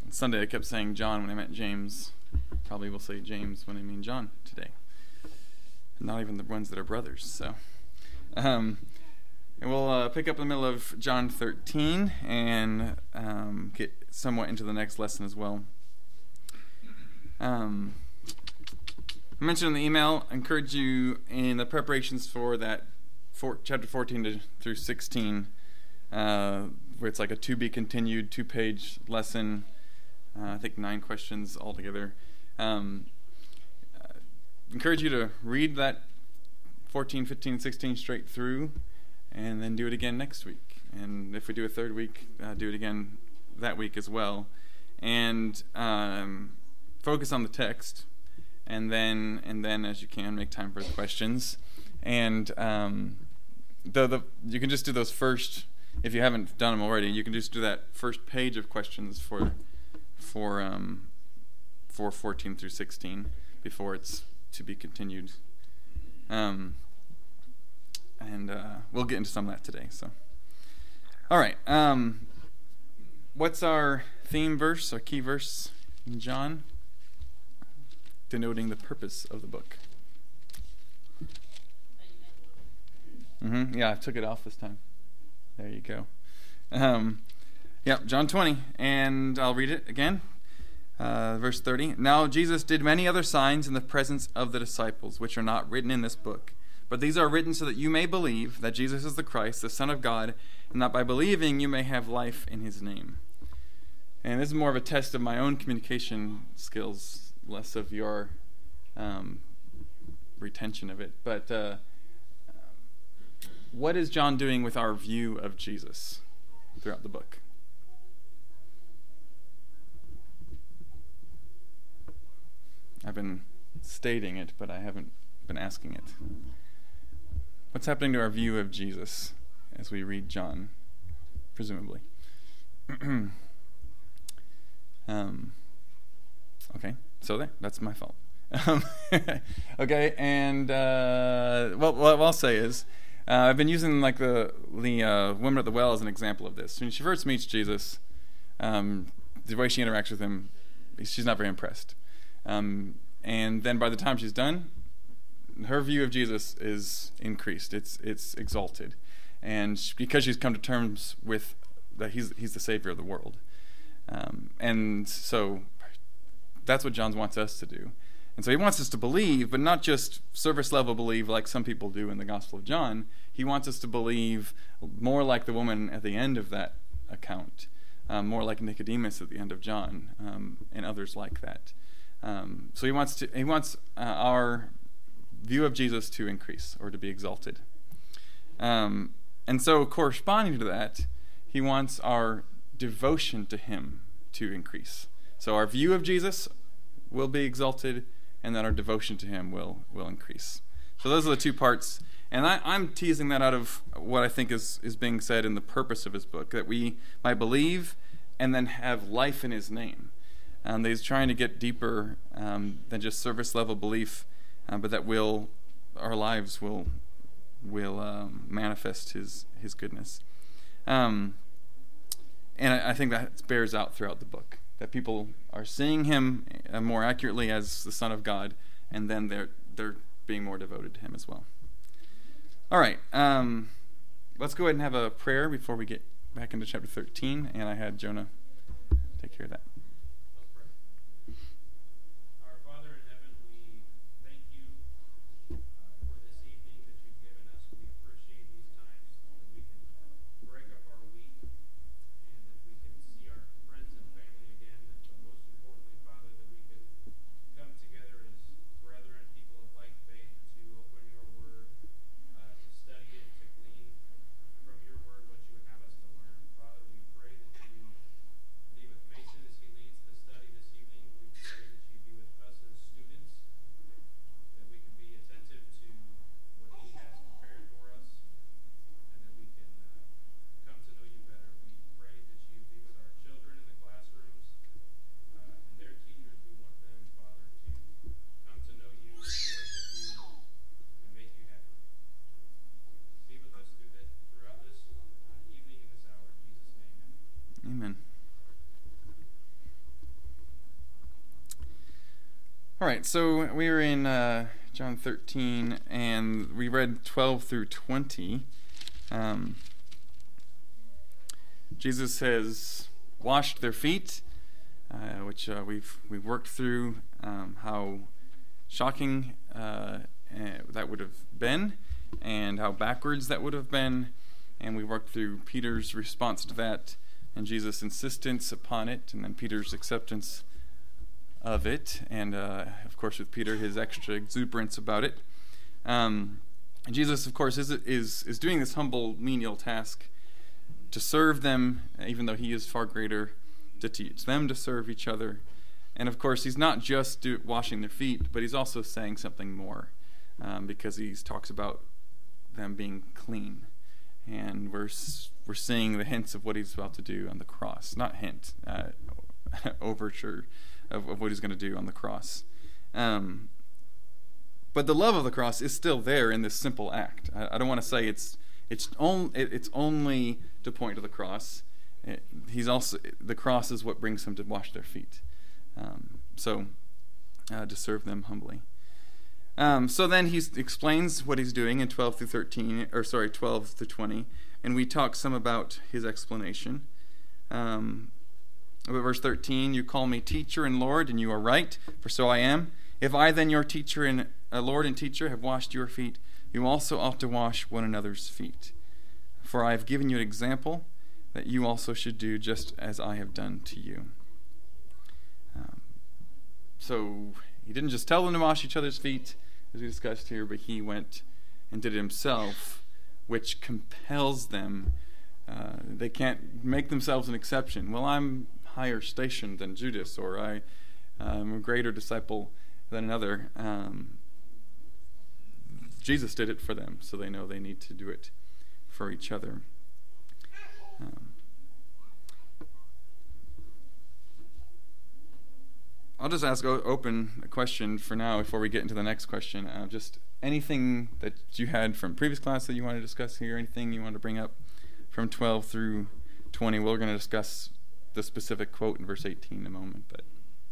Sunday I kept saying John when I meant James. Probably will say James when I mean John today. Not even the ones that are brothers. So, and we'll pick up in the middle of John 13 and get somewhat into the next lesson as well. I mentioned in the email, I encourage you in the preparations for that chapter 14 through 16, where it's like a to be continued 2-page lesson. I think 9 questions altogether. Encourage you to read that 14, 15, 16 straight through, and then do it again next week. And if we do a third week, do it again that week as well. And focus on the text, and then as you can, make time for the questions. And you can just do those first. If you haven't done them already, you can just do that first page of questions for 14 through 16 before it's to be continued. And we'll get into some of that today. So, all right. What's our theme verse, our key verse in John, denoting the purpose of the book? Yeah, I took it off this time. There you go. John 20, and I'll read it again. Verse 30. Now Jesus did many other signs in the presence of the disciples, which are not written in this book. But these are written so that you may believe that Jesus is the Christ, the Son of God, and that by believing you may have life in his name. And this is more of a test of my own communication skills, less of your retention of it. But what is John doing with our view of Jesus throughout the book? I've been stating it, but I haven't been asking it. What's happening to our view of Jesus as we read John, presumably? Okay, so that's my fault. Okay, and what I'll say is, I've been using like the woman at the well as an example of this. When she first meets Jesus, the way she interacts with him, she's not very impressed. And then by the time she's done, her view of Jesus is increased. It's exalted, and because she's come to terms with that he's the Savior of the world. And so that's what John wants us to do. And so he wants us to believe, but not just surface level believe like some people do in the Gospel of John. He wants us to believe more like the woman at the end of that account, more like Nicodemus at the end of John, and others like that. So he wants our view of Jesus to increase or to be exalted. And so corresponding to that, he wants our devotion to him to increase. So our view of Jesus will be exalted, and that our devotion to him will increase. So those are the two parts. And I'm teasing that out of what I think is being said in the purpose of his book, that we might believe and then have life in his name. He's trying to get deeper than just surface level belief, but that our lives will manifest his goodness. And I think that bears out throughout the book, that people are seeing him more accurately as the Son of God, and then they're being more devoted to him as well. All right, let's go ahead and have a prayer before we get back into chapter 13, and I had Jonah take care of that. From your word, what you would have us to learn. Father, we pray that you be with Mason as he All right, so we were in John 13, and we read 12 through 20. Jesus has washed their feet, which we've worked through how shocking that would have been, and how backwards that would have been, and we worked through Peter's response to that, and Jesus' insistence upon it, and then Peter's acceptance of it, and of course with Peter his extra exuberance about it. And Jesus, of course, is doing this humble menial task to serve them, even though he is far greater, to teach them to serve each other. And of course he's not just washing their feet, but he's also saying something more, because he talks about them being clean, and we're seeing the hints of what he's about to do on the cross. Not hint, overture of what he's going to do on the cross. But the love of the cross is still there in this simple act. I don't want to say it's only to point to the cross. The cross is what brings him to wash their feet. To serve them humbly. So then he explains what he's doing in 12 through 20, and we talk some about his explanation. Verse 13, you call me teacher and Lord, and you are right, for so I am. If I then, your teacher and Lord and teacher, have washed your feet, you also ought to wash one another's feet. For I have given you an example that you also should do just as I have done to you. So he didn't just tell them to wash each other's feet, as we discussed here, but he went and did it himself, which compels them. They can't make themselves an exception. Well, I'm higher stationed than Judas, or I'm a greater disciple than another. Jesus did it for them, so they know they need to do it for each other. I'll just open a question for now before we get into the next question. Just anything that you had from previous class that you want to discuss here, anything you want to bring up from 12 through 20. We're going to discuss the specific quote in verse 18 in a moment. But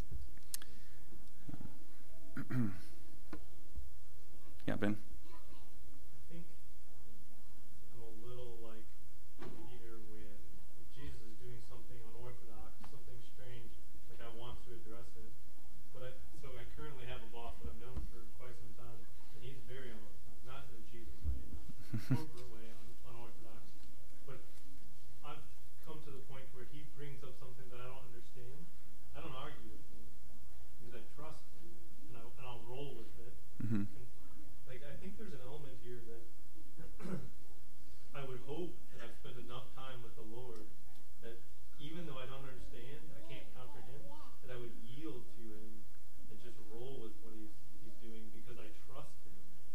yeah, Ben. I think I'm a little like Peter when Jesus is doing something unorthodox, something strange, like I want to address it. So I currently have a boss that I've known for quite some time, and he's very unorthodox, not in a Jesus way, in a corporate way, unorthodox. But I've come to the point where he brings up something that I don't understand. I don't argue with him because I trust him, and I'll roll with it. Mm-hmm. And, I think there's an element here that I would hope that I've spent enough time with the Lord that even though I don't understand, I can't comprehend, that I would yield to him and just roll with what he's doing because I trust him.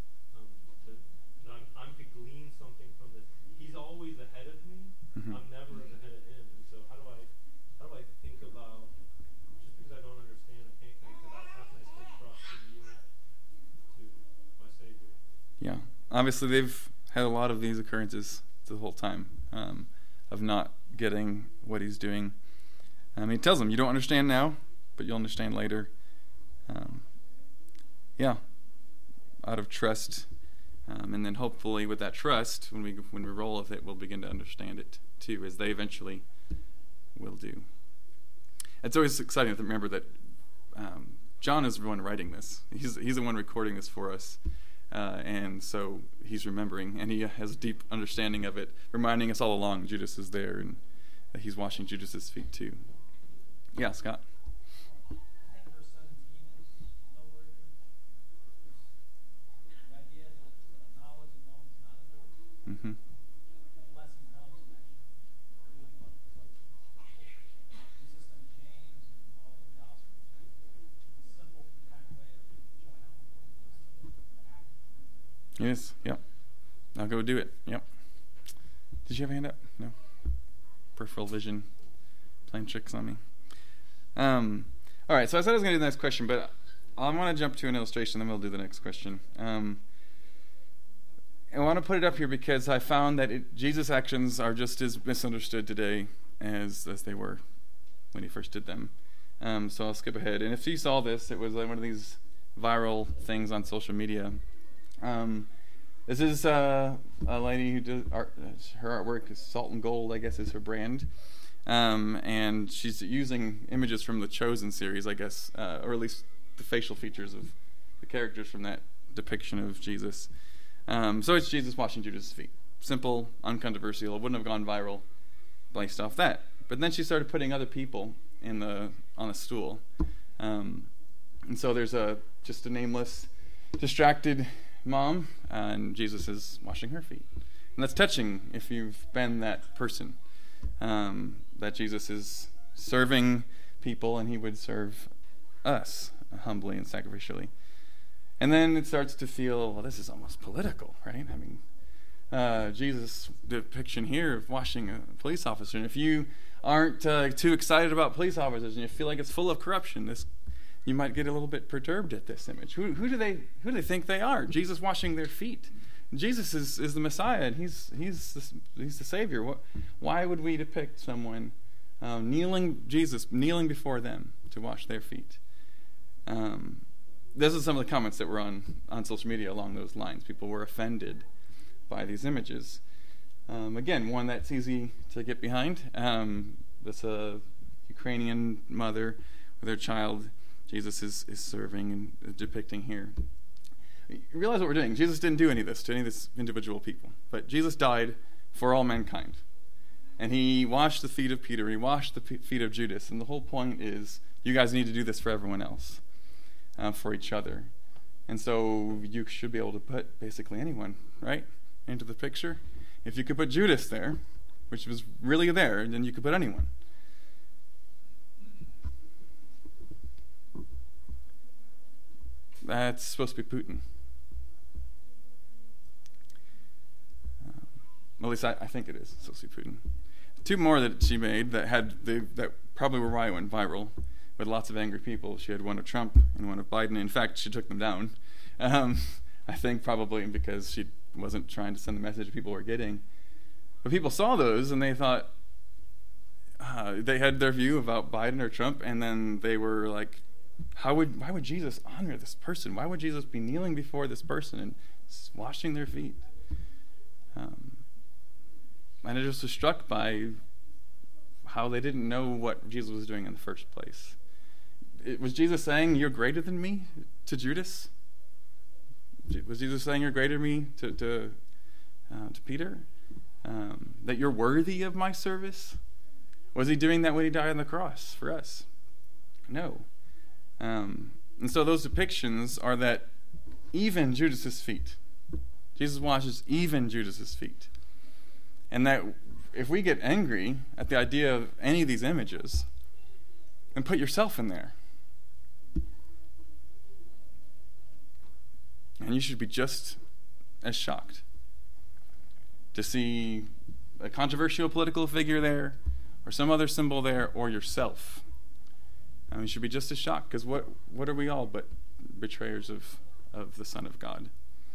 I'm to glean something from this. He's always ahead of me. Mm-hmm. I'm never ahead of him. And so how do I think about, just because I don't understand, I can't connect to that, how can I still trust and yield to my Savior? Yeah, obviously they've had a lot of these occurrences the whole time, of not getting what he's doing. He tells them, you don't understand now, but you'll understand later. Out of trust, and then hopefully with that trust, when we roll with it, we'll begin to understand it too, as they eventually will do. It's always exciting to remember that John is the one writing this. He's the one recording this for us. And so he's remembering, and he has a deep understanding of it, reminding us all along Judas is there, and that he's washing Judas's feet too. Yeah, Scott. I think verse 17 is noteworthy. The idea that knowledge alone is not enough. Mm-hmm. The blessing comes in actually doing what consistent James and all of the Gospels. A simple kind of way of showing how important it is to act. Yes, yep. I'll go do it. Yep. Did you have a hand up? No. Peripheral vision playing tricks on me. All right, so I said I was going to do the next question, but I want to jump to an illustration, then we'll do the next question. I want to put it up here because I found that Jesus' actions are just as misunderstood today as they were when he first did them. So I'll skip ahead. And if you saw this, it was one of these viral things on social media. This is a lady who does art. Her artwork is Salt and Gold, I guess, is her brand. And she's using images from the Chosen series, I guess, or at least the facial features of the characters from that depiction of Jesus. So it's Jesus washing Judas' feet. Simple, uncontroversial. It wouldn't have gone viral based off that. But then she started putting other people on a stool. And so there's just a nameless, distracted mom, and Jesus is washing her feet. And that's touching if you've been that person. That Jesus is serving people, and he would serve us humbly and sacrificially. And then it starts to feel, well, this is almost political, right? I mean, Jesus' depiction here of washing a police officer. And if you aren't too excited about police officers and you feel like it's full of corruption, you might get a little bit perturbed at this image. Who do they think they are? Jesus washing their feet. Jesus is the Messiah, and he's the Savior. Why would we depict someone kneeling before them to wash their feet? Those are some of the comments that were on social media along those lines. People were offended by these images. Again, one that's easy to get behind. That's a Ukrainian mother with her child. Jesus is serving and depicting here. You realize what we're doing. Jesus didn't do any of this to any of these individual people. But Jesus died for all mankind. And he washed the feet of Peter. He washed the feet of Judas. And the whole point is, you guys need to do this for everyone else, for each other. And so you should be able to put basically anyone, right, into the picture. If you could put Judas there, which was really there, then you could put anyone. That's supposed to be Putin. At least I think it is supposed to be Putin. Two more that she made that probably were why it went viral, with lots of angry people. She had one of Trump and one of Biden. In fact, she took them down. I think probably because she wasn't trying to send the message people were getting. But people saw those and they thought they had their view about Biden or Trump, and then they were like, why would Jesus honor this person? Why would Jesus be kneeling before this person and washing their feet? And I just was struck by how they didn't know what Jesus was doing in the first place. Was Jesus saying, "You're greater than me," to Judas? Was Jesus saying, "You're greater than me," to Peter? That you're worthy of my service? Was he doing that when he died on the cross for us? No. And so those depictions are that even Judas's feet, Jesus washes even Judas's feet. And that if we get angry at the idea of any of these images, then put yourself in there. And you should be just as shocked to see a controversial political figure there, or some other symbol there, or yourself. You should be just as shocked, because what are we all but betrayers of the Son of God?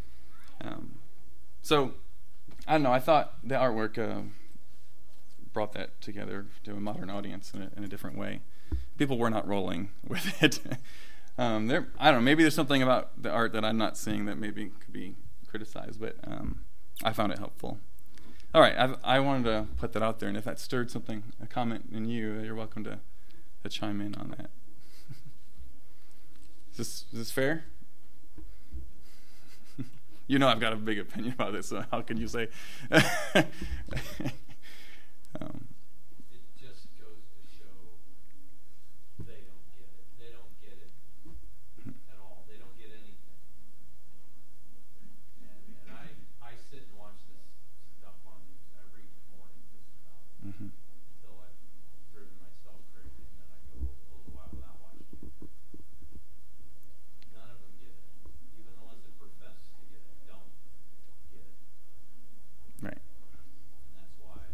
So, I don't know, I thought the artwork brought that together to a modern audience in a different way. People were not rolling with it. I don't know, maybe there's something about the art that I'm not seeing that maybe could be criticized, but I found it helpful. All right, I wanted to put that out there, and if that stirred a comment in you, you're welcome to chime in on that. Is this fair? You know I've got a big opinion about this, so how can you say? It just goes to show they don't get it. They don't get it at all. They don't get anything. And I sit and watch this stuff on news every morning just about until I've driven myself crazy, and then I go a little while without watching it. None of them get it. Even the ones that profess to get it don't get it. Right. And that's why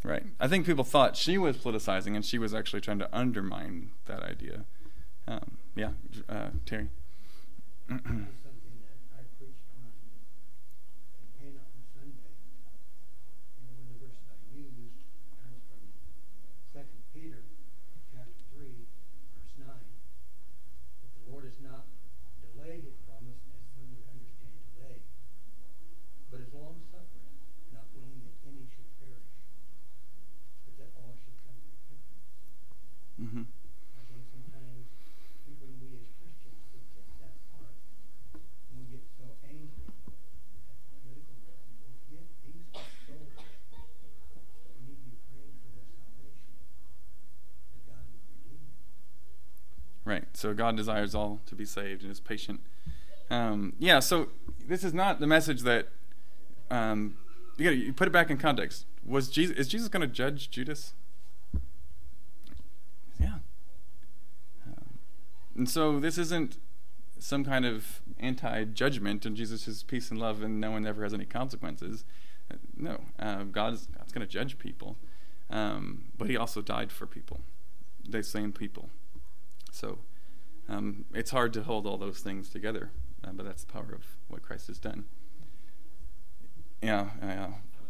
Right. I think people thought she was politicizing, and she was actually trying to undermine that idea. Terry. Something that I preached on in Hannah on Sunday, and one of the verses I used comes from 2 Peter chapter 3, verse 9. But the Lord has not delayed his promise, as some would understand delay, but is long suffering, not willing that any should perish, but that all should come to repentance. Mm-hmm. I think sometimes even we as Christians forget that part. And we get so angry at the political realm. We forget these are souls that we need to be praying for their salvation, that God would redeem them. Right. So God desires all to be saved and is patient. So this is not the message that you put it back in context. Is Jesus going to judge Judas? Yeah. And so this isn't some kind of anti-judgment and Jesus is peace and love and no one ever has any consequences. No. God's going to judge people. But he also died for people. The same people. So it's hard to hold all those things together. But that's the power of what Christ has done. Yeah. That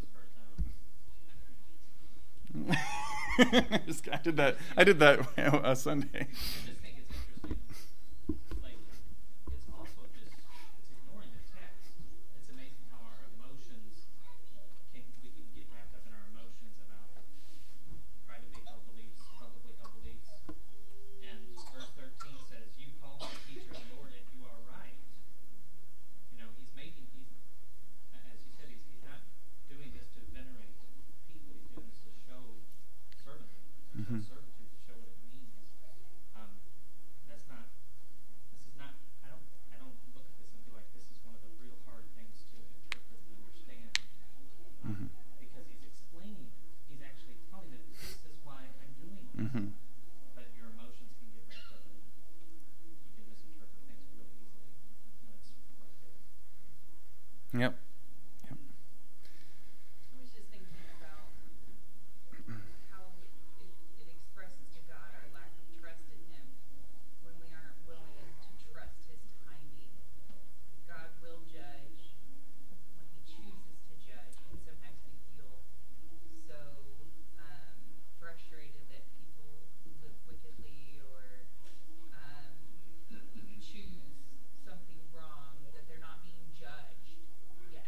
was the first time. I did that Sunday. I just think it's interesting. Like, it's also just, it's ignoring the text. It's amazing how our emotions we can get wrapped up in our emotions about privately held beliefs, publicly held beliefs. And verse 13 says, "You call me teacher of the Lord, and you are right." You know, as you said, he's not doing this to venerate people. He's doing this to show servanthood, Mm-hmm. servitude, to show what it means. I don't look at this and feel like this is one of the real hard things to interpret and understand. Mm-hmm. Because he's explaining it. He's actually telling them, this is why I'm doing this. Mm-hmm. But your emotions can get wrapped up in, you can misinterpret things really easily when it's right there. Yep. I was just thinking about how it expresses to God our lack of trust in him when we aren't willing to trust his timing. God will judge when he chooses to judge, and sometimes we feel so frustrated that people live wickedly or choose something wrong, that they're not being judged yet.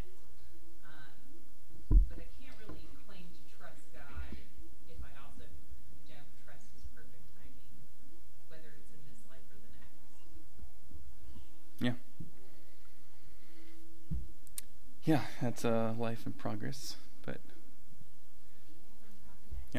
But I can't really claim to trust God if I also don't trust his perfect timing, whether it's in this life or the next. Yeah. Yeah, that's a life in progress, but yeah.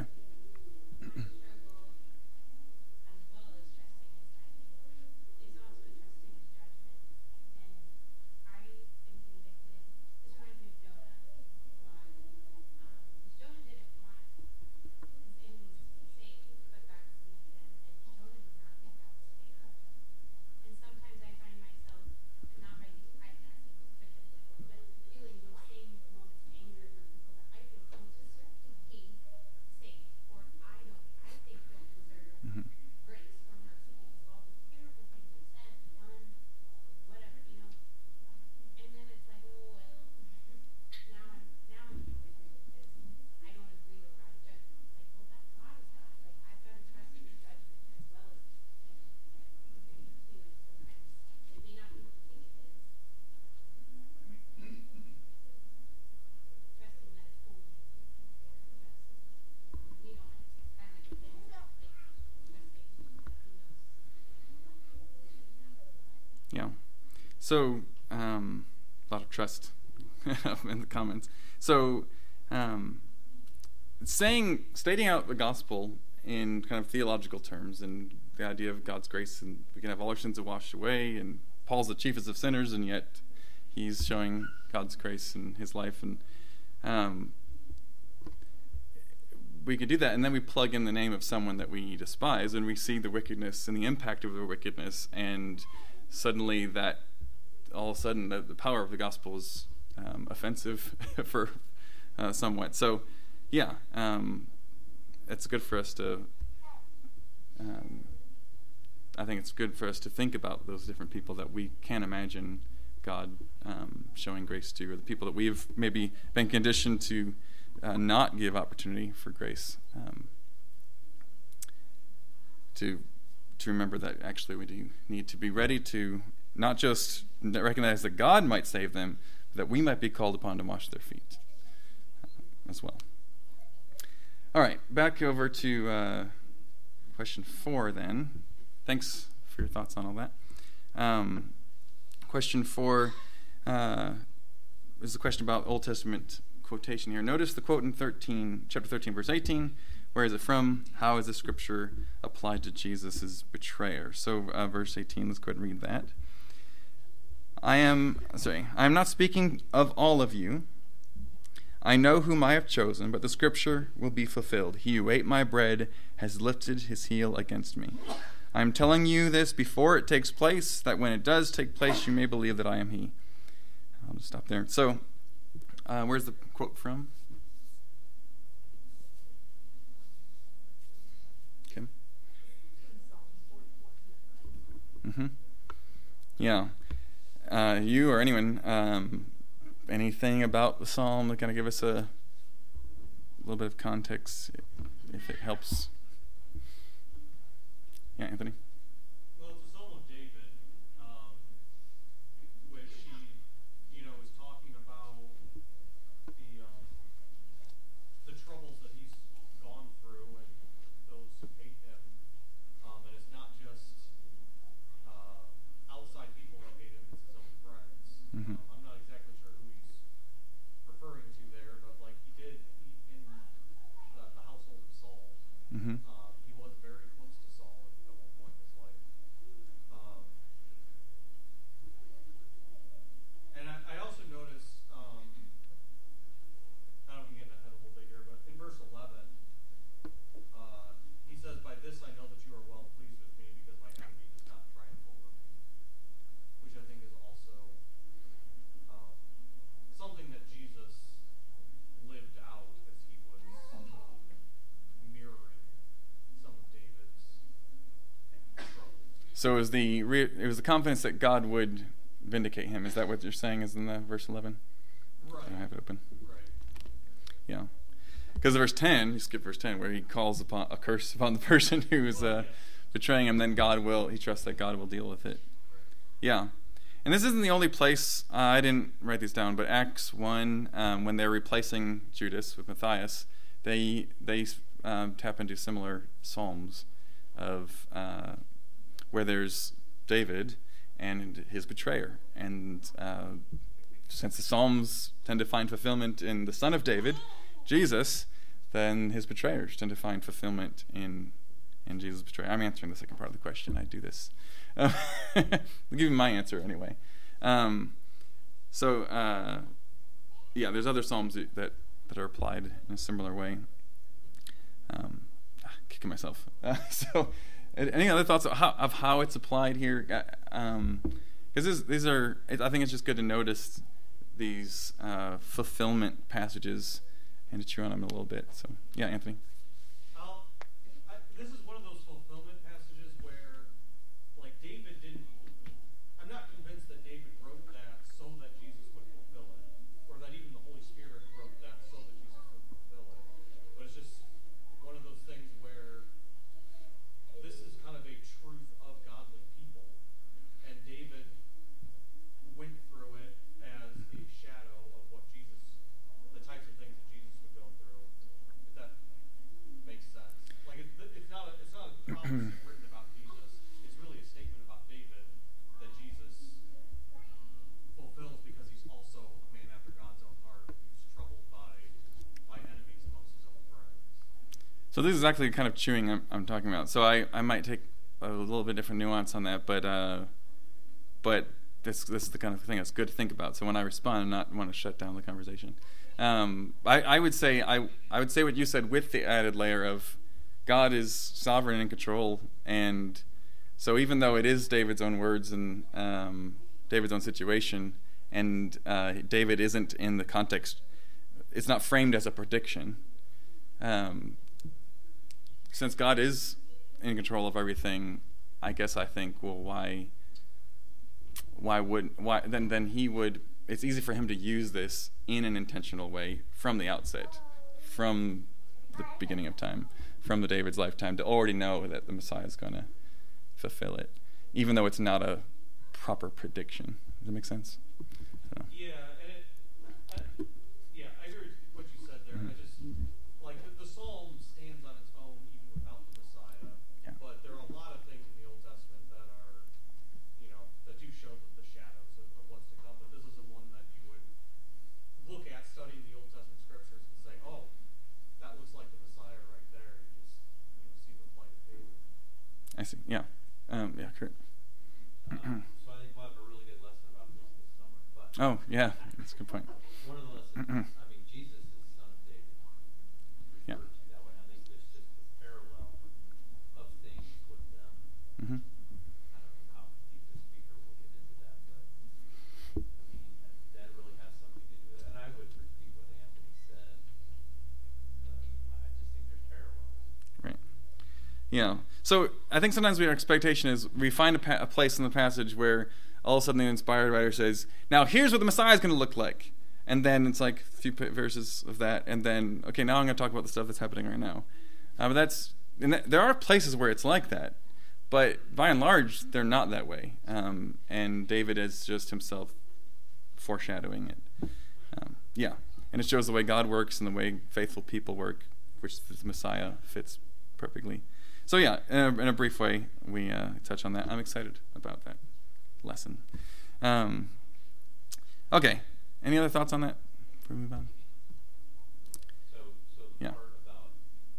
Sometimes I find myself not ready to fight that before, but feeling those same moments of anger for people that I feel don't deserve to be saved, or I think don't deserve Mm-hmm. grace or mercy because of all the terrible things they said, done, whatever, you know. And then it's like, oh well, now I'm convicted because I don't agree with God's judgment. It's like, well, that God is God. Like I've got to trust in His judgment as well as human. Sometimes it may not be what we think it is. Trusting that it's holy and fair and just. We don't understand. Kind of like a thing, like trusting that He knows. Yeah. So, a lot of trust in the comments. So, stating out the gospel in kind of theological terms and the idea of God's grace, and we can have all our sins washed away, and Paul's the chiefest of sinners, and yet he's showing God's grace in his life, and we could do that, and then we plug in the name of someone that we despise, and we see the wickedness and the impact of the wickedness, and suddenly that, all of a sudden, the power of the gospel is offensive for somewhat. So yeah, it's good for us to. I think it's good for us to think about those different people that we can't imagine God showing grace to, or the people that we've maybe been conditioned to not give opportunity for grace. To remember that actually we do need to be ready to not just recognize that God might save them, but that we might be called upon to wash their feet as well. All right, back over to question 4 then. Thanks for your thoughts on all that. Question 4 is the question about Old Testament quotation here. Notice the quote in chapter 13, verse 18. Where is it from? How is the scripture applied to Jesus' betrayer? So verse 18, let's go ahead and read that. I am not speaking of all of you. I know whom I have chosen, but the scripture will be fulfilled. He who ate my bread has lifted his heel against me. I am telling you this before it takes place, that when it does take place, you may believe that I am he. I'll just stop there. So, where's the quote from? Kim? Yeah. You or anyone, anything about the psalm that kind of give us a little bit of context, if it helps? Yeah, Anthony? Well, it's a Psalm of David, which he, is talking about the troubles that he's gone through and those who hate him. And it's not just outside people that hate him, it's his own friends. Mm-hmm. I'm not exactly sure who he's referring to there, but like he did in the household of Saul. Mm-hmm. He was very close to Saul at one point in his life. And I also noticed, I don't know if I'm getting ahead a little bit here, but in verse 11, he says, "By this I know that you are well pleased with me, because my enemy does not triumph over me," which I think is also something that Jesus lived out as he was mirroring some of David's troubles. So it was the confidence that God would vindicate him. Is that what you're saying is in the verse 11? Right. I have it open. Right. Yeah. Because verse 10, you skip verse 10, where he calls upon a curse upon the person who's betraying him, then he trusts that God will deal with it. Yeah. And this isn't the only place, I didn't write these down, but Acts 1, when they're replacing Judas with Matthias, they tap into similar psalms of where there's David and his betrayer. And since the psalms tend to find fulfillment in the son of David, Jesus, then his betrayers tend to find fulfillment in Jesus' betrayer. I'm answering the second part of the question. I do this. I'll give you my answer anyway. There's other psalms that are applied in a similar way. Kicking myself. So, any other thoughts of how it's applied here? Because these are, I think it's just good to notice these fulfillment passages and to chew on them a little bit. So, yeah, Anthony. This is one of those fulfillment passages where, like, David didn't. I'm not convinced that David wrote that so that Jesus would fulfill it, or that even the Holy Spirit wrote that so that Jesus would fulfill it. But it's just one of those things where this is kind of a truth of godly people, and David went through it as a shadow of what Jesus, the types of things that Jesus would go through. If that makes sense. Like it's not a prophecy written about Jesus. It's really a statement about David that Jesus fulfills because he's also a man after God's own heart, who's troubled by enemies amongst his own friends. So this is actually kind of chewing I'm talking about. So I might take a little bit different nuance on that, but this is the kind of thing that's good to think about. So when I respond, I'm not want to shut down the conversation. I would say what you said with the added layer of God is sovereign and in control, and so even though it is David's own words and David's own situation, and David isn't in the context, it's not framed as a prediction. since God is in control of everything, I guess I think, well, why then he would, it's easy for him to use this in an intentional way from the outset, from the beginning of time, from the David's lifetime, to already know that the Messiah is going to fulfill it, even though it's not a proper prediction. Does that make sense? So. Yeah, and I agree with what you said there. I just, like, the psalm stands on its own even without the Messiah, but there are a lot of things in the Old Testament that are, that do show the shadows of what's to come, but this isn't one that you would look at studying the Old Testament scriptures and say, oh, that looks like the Messiah right there. You just, see the plight of David. I see. Yeah. Kurt. So I think we'll have a really good lesson about this summer. But Oh, yeah. That's a good point. one of the lessons, Jesus is the son of David. Yeah. Referred to that way. I think there's just a parallel of things with them. Mm-hmm. I don't know how deep the speaker will get into that, but that really has something to do with it. And I would repeat what Anthony said, but I just think there's parallels. Right. Yeah. So I think sometimes our expectation is we find a place in the passage where all of a sudden the inspired writer says, now here's what the Messiah is going to look like. And then it's like a few verses of that. And then, okay, now I'm going to talk about the stuff that's happening right now. There are places where it's like that. But by and large, they're not that way. And David is just himself foreshadowing it. And it shows the way God works and the way faithful people work, which the Messiah fits perfectly. So yeah, in a brief way, we touch on that. I'm excited about that lesson. Okay, any other thoughts on that before we move on? So the Yeah. part about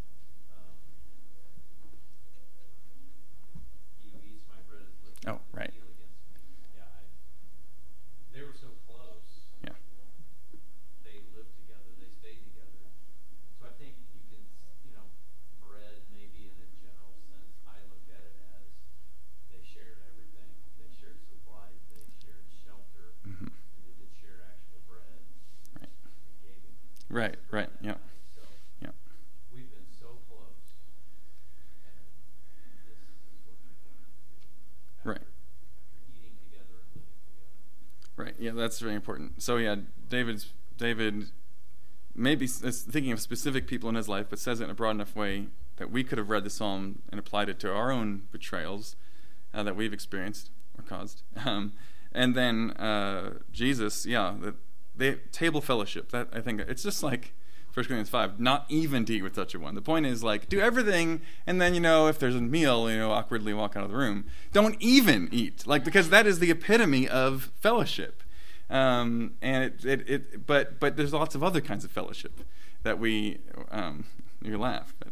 he who eats my bread is lifted Oh, right. heel against me. Yeah, they were so close. Yeah. They lived together. They stayed together. So I think you can, bread maybe in a general sense. I look at it as they shared everything. They shared supplies. They shared shelter. Mm-hmm. And they did share actual bread. Right. They gave him Right. Yeah. So Yeah. we've been so close, and this is what you're going to do. Right. After eating together and living together. Right. Yeah, that's very important. So yeah, David maybe is thinking of specific people in his life, but says it in a broad enough way that we could have read the psalm and applied it to our own betrayals that we've experienced or caused. And then Jesus, the table fellowship. That I think it's just like 1 Corinthians 5, not even to eat with such a one. The point is, like, do everything, and then, if there's a meal, awkwardly walk out of the room. Don't even eat, because that is the epitome of fellowship. And but there's lots of other kinds of fellowship that we, you laugh, but,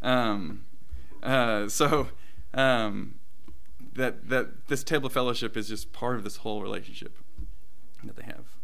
that this table of fellowship is just part of this whole relationship that they have.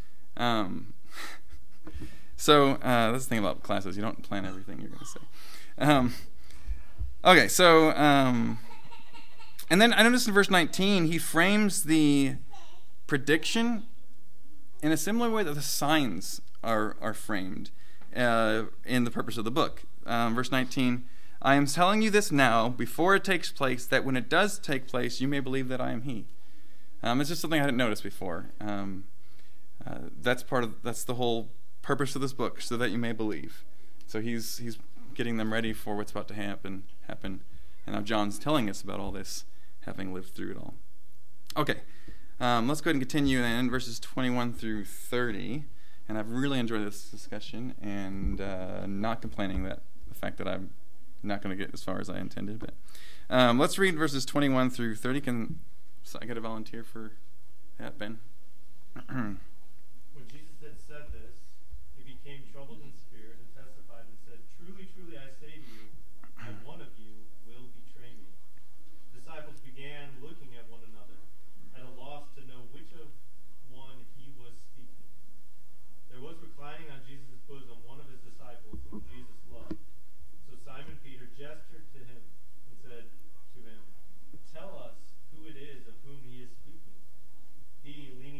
That's the thing about classes. You don't plan everything you're going to say. Okay, so, and then I noticed in verse 19, he frames the prediction in a similar way that the signs are framed in the purpose of the book. Verse 19, I am telling you this now, before it takes place, that when it does take place, you may believe that I am he. It's just something I hadn't noticed before. That's the whole purpose of this book, so that you may believe. So he's getting them ready for what's about to happen, and now John's telling us about all this, having lived through it all. Okay, let's go ahead and continue in verses 21 through 30. And I've really enjoyed this discussion, and not complaining that the fact that I'm not going to get as far as I intended. But let's read verses 21 through 30. Can I get a volunteer for that, Ben? When Jesus had said this, he became troubled in spirit and testified and said, Truly, truly, I say to you, that one of you will betray me. The disciples began looking at one another, at a loss to know which of one he was speaking. There was reclining on Jesus' bosom one of his disciples whom Jesus loved. So Simon Peter gestured to him and said to him, Tell us who it is of whom he is speaking. He, leaning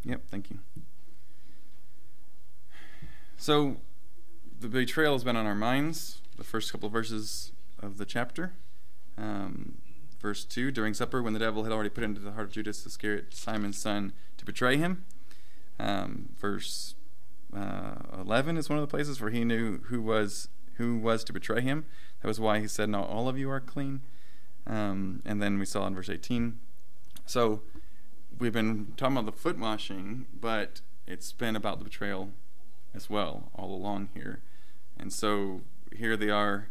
Yep, thank you. So, the betrayal has been on our minds, the first couple of verses of the chapter. Verse 2, during supper, when the devil had already put into the heart of Judas Iscariot, Simon's son, to betray him. Verse 11 is one of the places where he knew who was to betray him. That was why he said, "Not all of you are clean." And then we saw in verse 18. So we've been talking about the foot washing, but it's been about the betrayal as well all along here. And so here they are.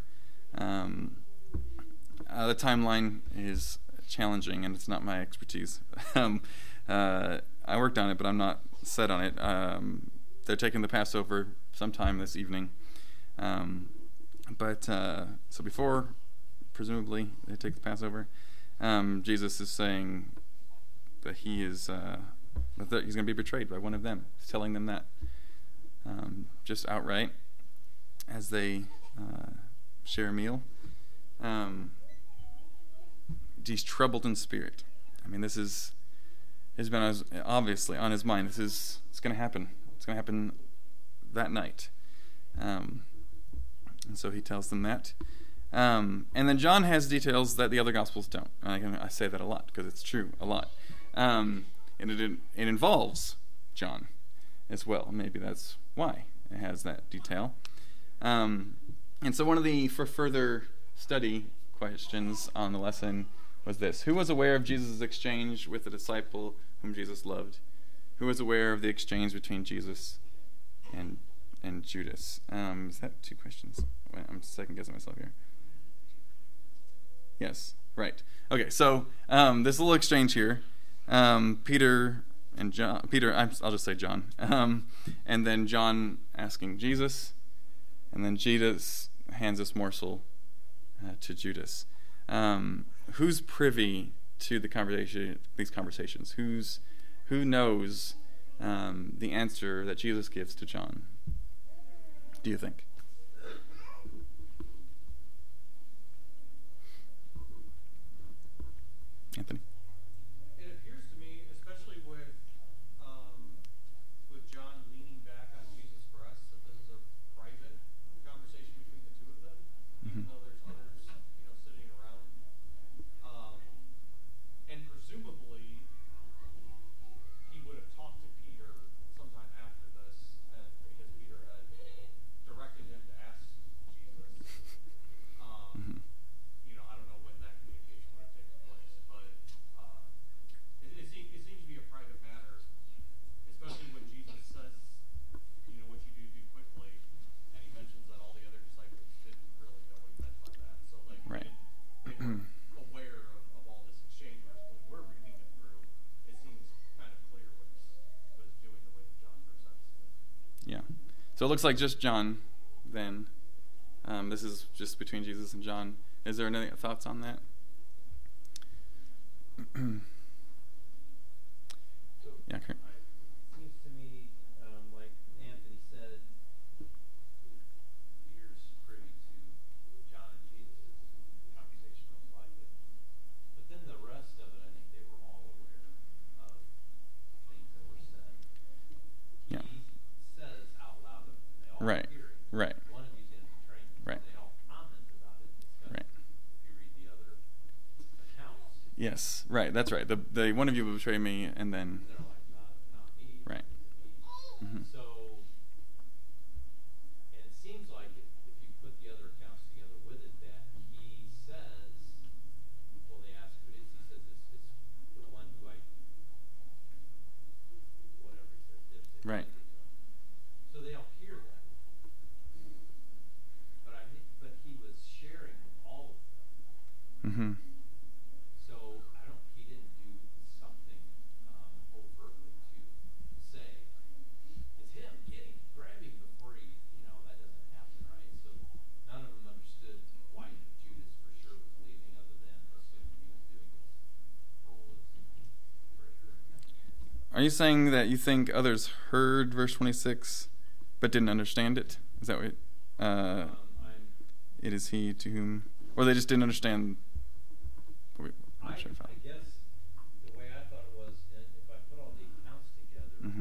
The timeline is challenging, and it's not my expertise. I worked on it, but I'm not set on it. They're taking the Passover sometime this evening. So before, presumably, they take the Passover, Jesus is saying that he's going to be betrayed by one of them. He's telling them that just outright as they share a meal. He's troubled in spirit. I mean, this has been obviously on his mind. It's going to happen. It's going to happen that night. And so he tells them that. And then John has details that the other Gospels don't. And I say that a lot because it's true a lot. And it involves John as well. Maybe that's why it has that detail. And so one of the for further study questions on the lesson was this: who was aware of Jesus' exchange with the disciple whom Jesus loved? Who was aware of the exchange between Jesus and Judas? Is that two questions? Wait, I'm second guessing myself here. Yes, right. Okay, so this little exchange here, Peter and John. I'll just say John, and then John asking Jesus, and then Jesus hands this morsel to Judas. Who's privy to these conversations? Who knows the answer that Jesus gives to John? Do you think? Anthony? It appears to me, especially with John leaning back on Jesus' breast, that this is a private conversation between the two of them, even though there's others, sitting around. And presumably, he would have talked to Peter sometime after this, and because Peter had directed him to ask Jesus. I don't know when that communication would have taken place, but it seems to be a private matter, especially when Jesus says, what you do quickly, and he mentions that all the other disciples didn't really know what he meant by that. So, Right. they weren't aware of all this exchange. Whereas when we're reading it through, it seems kind of clear what it's doing the way that John presents it. Yeah. So it looks like just John then. This is just between Jesus and John. Is there any thoughts on that? Yeah, Kurt. Seems to me, like Anthony said, Peter's privy to John and Jesus' conversation, most likely. But then the rest of it, I think they were all aware of things that were said. Yeah. He says out loud, and they all Right. hear it. Right. One of you's going to betray me. Right. They all comment about it and discuss Right. it. If you read the other accounts, Yes. Right. That's right. The one of you will betray me, and then they're like, not me. Right. Mhm. So, and it seems like if you put the other accounts together with it, that he says, well, they ask who it is. He says it's the one who whatever he says, dipstick. Right. So they all hear that. But he was sharing with all of them. So he didn't do something overtly to say, it's him, grab him before that doesn't happen, right? So none of them understood why Judas for sure was leaving, other than assumed he was doing his role as treasurer. Are you saying that you think others heard verse 26 but didn't understand it? Is that what it is he to whom, or they just didn't understand? I'm not sure if I guess the way I thought it was, if I put all the accounts together,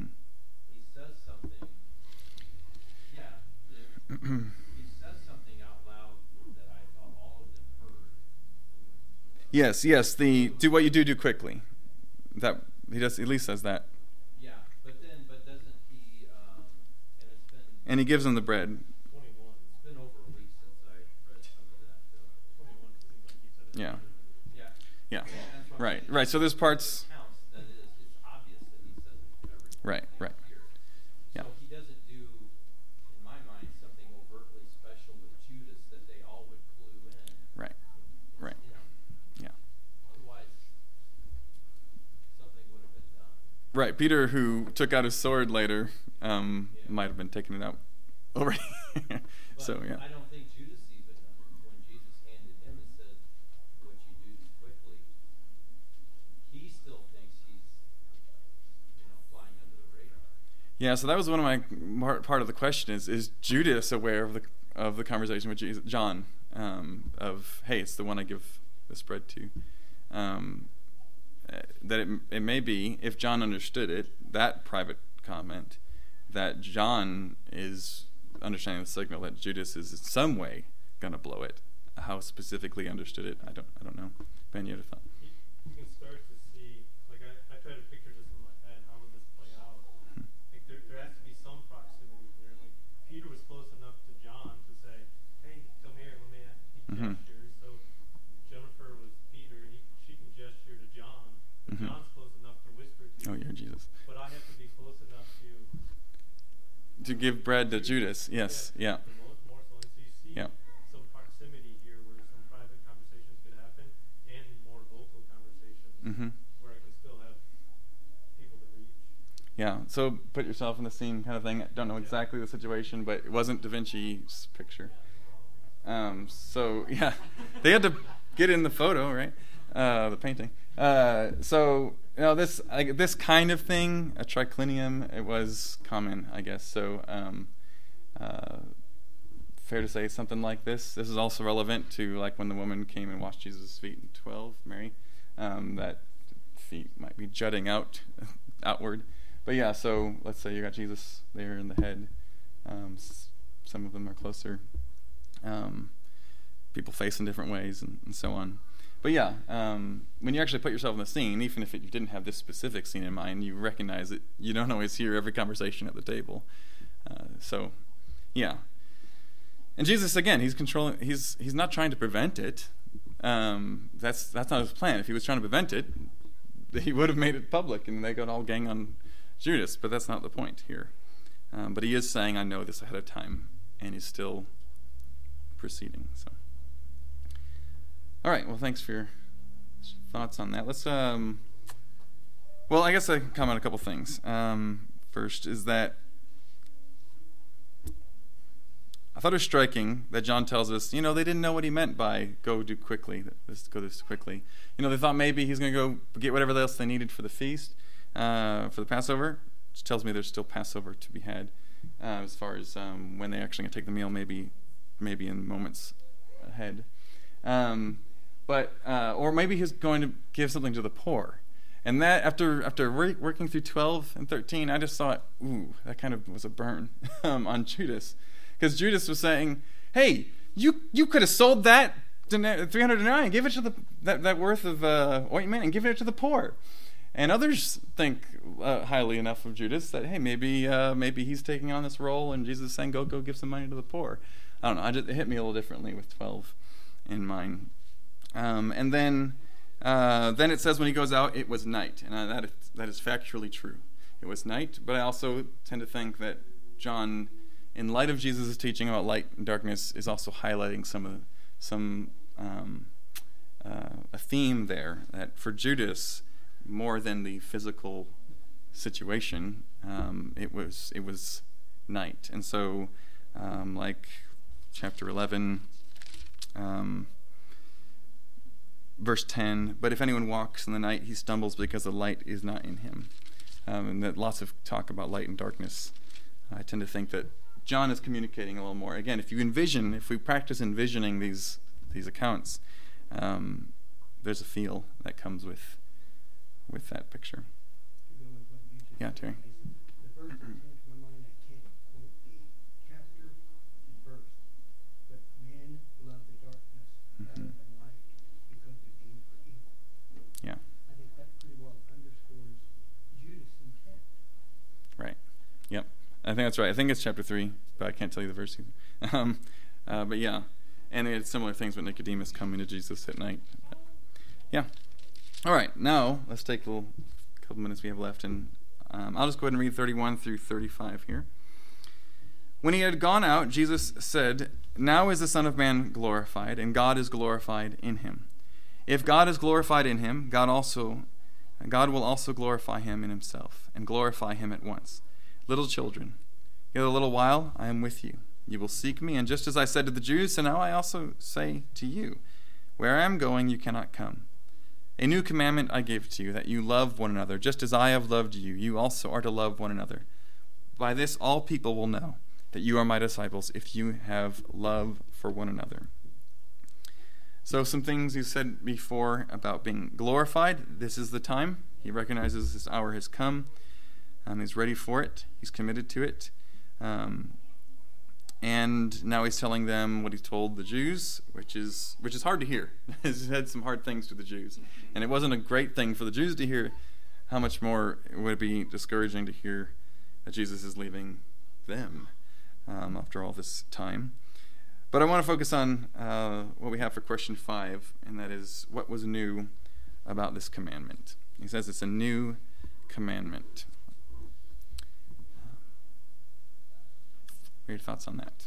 Yes, the do what you do quickly. That he does at least says that. Yeah, but doesn't he? And it's been And he gives them the bread. 21. it's been over a week since I read some of that. Though. 21 seems like he said it. Yeah. Yeah. Yeah. That's what I'm Right. saying. Right. So there's parts. Accounts that it's obvious that he says everything. Right, right. Here. Yeah. So he doesn't do, in my mind, something overtly special with Judas that they all would clue in. Right. Right. You know, Yeah. otherwise, something would have been done. Right. Peter, who took out his sword later, might have been taking it out already. But So yeah. I don't think Judas even when Jesus handed him and said, "What you do quickly," he still thinks he's, flying under the radar. Yeah. So that was one of my part of the question is Judas aware of the conversation with Jesus, John, of hey, it's the one I give this bread to. That it may be, if John understood it, that private comment, that John is understanding the signal that Judas is in some way going to blow it. How specifically understood it, I don't know. Ben, you had a thought? You can start to see, like I try to picture this in my head, how would this play out? Like there has to be some proximity here. Like Peter was close enough to John to say, hey, come here, let me he Mhm. gestures. So Jennifer was Peter, and she can gesture to John. But Mhm. John's close enough to whisper to Oh, you're Jesus. But I have to be close enough To give bread to Judas, yes, yeah. more so. And so you see Yeah. some proximity here where some private conversations could happen and more vocal conversations Mm-hmm. where I can still have people to reach. Yeah, so put yourself in the scene kind of thing. I don't know exactly the situation, but it wasn't Da Vinci's picture. So, yeah, they had to get in the photo, right? The painting. So, this kind of thing, a triclinium, it was common, I guess. So, fair to say something like this. This is also relevant to like when the woman came and washed Jesus' feet in 12, Mary. That feet might be jutting outward. But yeah, so let's say you got Jesus there in the head. Some of them are closer. People face in different ways and so on. But yeah, when you actually put yourself in the scene, even if you didn't have this specific scene in mind, you recognize that you don't always hear every conversation at the table. So, yeah. And Jesus, again, he's controlling. He's not trying to prevent it. That's not his plan. If he was trying to prevent it, he would have made it public, and they got all gang on Judas. But that's not the point here. But he is saying, "I know this ahead of time," and he's still proceeding. So. All right. Well, thanks for your thoughts on that. Let's. Well, I guess I can comment on a couple things. First is that I thought it was striking that John tells us, they didn't know what he meant by go this quickly. They thought maybe he's going to go get whatever else they needed for the feast, for the Passover, which tells me there's still Passover to be had, as far as when they're actually going to take the meal, maybe in moments ahead. Or maybe he's going to give something to the poor. And that, after working through 12 and 13, I just thought, ooh, that kind of was a burn on Judas. Because Judas was saying, hey, you could have sold that 300 denarii and give it to that worth of ointment and give it to the poor. And others think highly enough of Judas that, hey, maybe he's taking on this role, and Jesus is saying, go give some money to the poor. I don't know. It hit me a little differently with 12 in mind. And then it says when he goes out, it was night. And that is factually true. It was night, but I also tend to think that John, in light of Jesus' teaching about light and darkness, is also highlighting a theme there, that for Judas, more than the physical situation, it was night. And so, like chapter 11, verse 10, but if anyone walks in the night, he stumbles because the light is not in him. And that lots of talk about light and darkness. I tend to think that John is communicating a little more. Again, if we practice envisioning these accounts, there's a feel that comes with that picture. To go with what you just Yeah, said, Terry. Mason, the verse that came to my mind, I can't quote the chapter and verse, but men love the darkness rather than light because they're deemed for think that's right. I think it's chapter 3, but I can't tell you the verse either. But yeah, and they had similar things with Nicodemus coming to Jesus at night. Yeah. All right, now let's take a couple minutes we have left, and I'll just go ahead and read 31 through 35 here. When he had gone out, Jesus said, "Now is the Son of Man glorified, and God is glorified in him. If God is glorified in him, God will also glorify him in himself, and glorify him at once. Little children, yet a little while I am with you. You will seek me, and just as I said to the Jews, so now I also say to you, where I am going you cannot come. A new commandment I give to you, that you love one another, just as I have loved you. You also are to love one another. By this all people will know that you are my disciples, if you have love for one another." So some things he said before about being glorified. This is the time. He recognizes his hour has come. He's ready for it. He's committed to it. And now he's telling them what he told the Jews, which is hard to hear. He's had some hard things to the Jews. And it wasn't a great thing for the Jews to hear. How much more it would be discouraging to hear that Jesus is leaving them after all this time. But I want to focus on what we have for question 5, and that is, what was new about this commandment? He says it's a new commandment. What are your thoughts on that?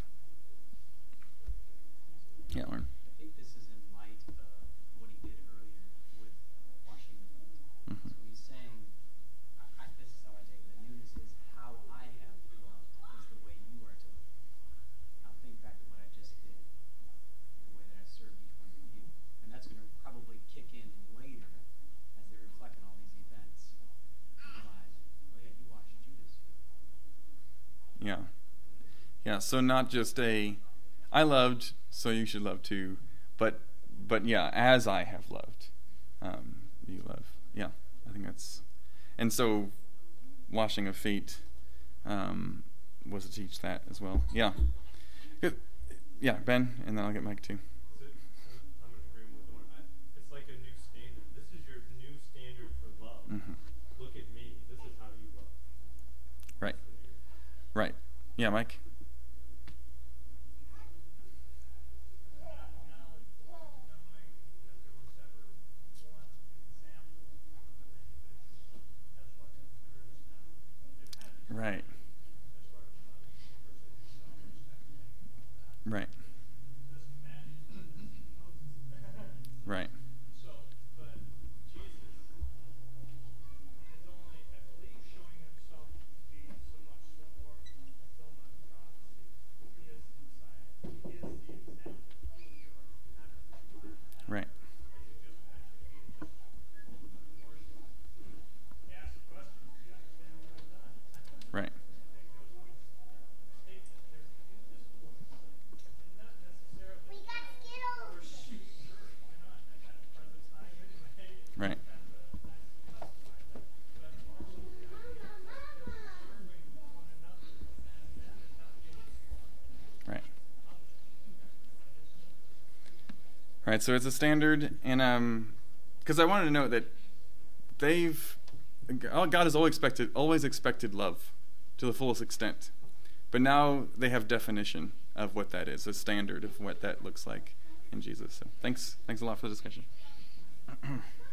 Yeah, Lauren. I think this is in light of what he did earlier with washing the feet. Mm-hmm. So he's saying, this is how I take it, the newness is how I have loved is the way you are to live. Now think back to what I just did, the way that I served each one of you. And that's going to probably kick in later as they reflect on all these events and realize, oh yeah, you washed Judas' feet. Yeah. Yeah, so not just I loved, so you should love too, but yeah, as I have loved, you love. Yeah, I think that's, and so washing of feet was to teach that as well. Yeah. Good. Yeah, Ben, and then I'll get Mike too. I'm in agreement with Lauren. It's like a new standard. This is your new standard for love. Mm-hmm. Look at me. This is how you love. Right. Right. Yeah, Mike. Right. Right. Right. So, but Jesus is only, I believe, showing himself to be so much more fulfillment of prophecy. He is the Messiah. He is the example of your pattern. Right. As you just mentioned, he just told them at the worship. He asked a question. Do you understand what I've done? Right. Right. Right. Right. So it's a standard, and because I wanted to note that God has always expected love to the fullest extent, but now they have definition of what that is, a standard of what that looks like in Jesus. So thanks a lot for the discussion.